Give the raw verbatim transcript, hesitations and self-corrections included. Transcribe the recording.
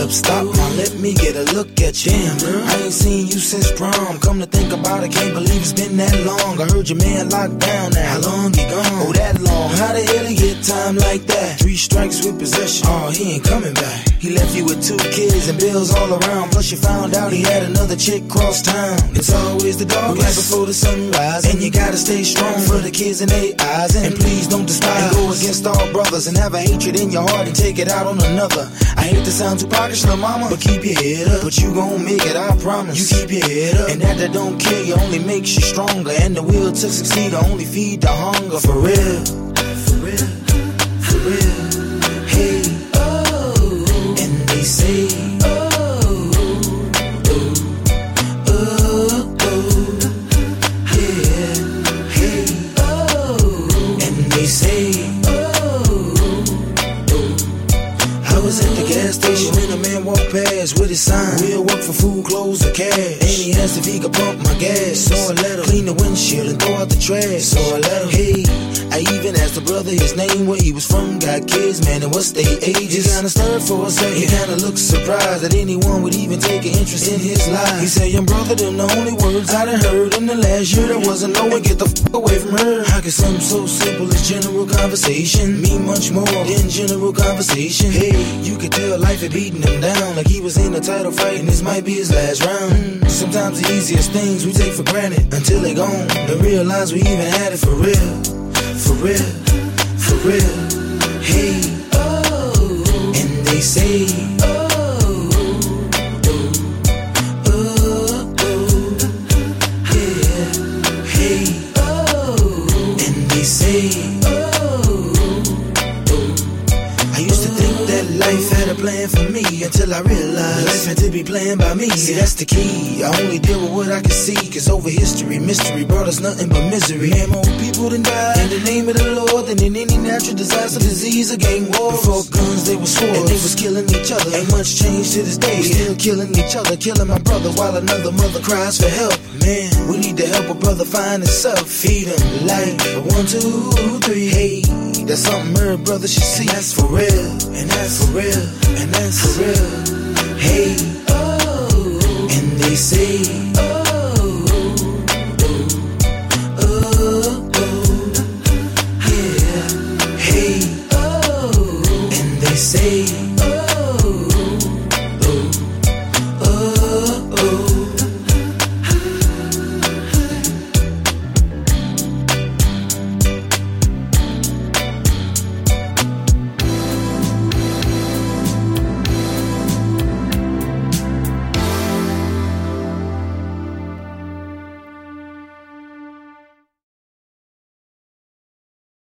up, stop, now let me get a look at you. Damn, girl, I ain't seen you since prom. Come to think about it, can't believe it's been that long. I heard your man locked down now. How long he gone? Oh, that long. How the hell he get time like that? Three strikes with possession. Oh, he ain't coming back. He left you with two kids and bills all around. Plus you found out he had another chick cross town. It's always the darkest right before the sunrise, and you gotta stay strong for the kids in their eyes. And, and please don't despise and go against all brothers and have a hatred in your heart and take it out on another. I hate to sound too pockets, little mama, but keep your head up. But you gon' make it, I promise. You keep your head up, and that that don't kill you only makes you stronger. And the will to succeed to only feed the hunger. For real, for real, for real. Hey, oh, and they say, oh, oh, oh, oh, yeah, hey, oh, and they say, I was at the gas station when a man walked past with his sign. We'll work for food, clothes, or cash. And he asked if he could pump my gas. So I let him clean the windshield and throw out the trash. So I let him, hey, I even asked the brother his name, where he was from, got kids, man, and what's their ages. He kinda stirred for a second. He kinda looked surprised that anyone would even take an interest in his life. He said, young brother, them the only words I done heard in the last year. There wasn't no one, get the f*** away from her. How could something so simple as general conversation mean much more than general conversation? Hey, you could tell life had beaten him down, like he was in a title fight and this might be his last round. Sometimes the easiest things we take for granted until they gone, and realize we even had it for real. For real, for real. Hey, oh, and they say, oh, oh, oh, oh, yeah. Hey, oh, and they say, oh, oh. I used to think that life had a plan for me until I realized life had to be planned by me. See, that's the key. I only deal with what I can see, cause over history, mystery brought us nothing but misery. And more people than died in the name of the Lord than in any natural disaster, disease, or gang war. Before guns, they were swords, and they was killing each other. Ain't much change to this day, still killing each other, killing my brother while another mother cries for help. Man, we need to help a brother find himself, feed him like one, two, three. Hey, that's something every brother should see. That's for real, and that's for real, and that's for real. Hey, oh, and they say,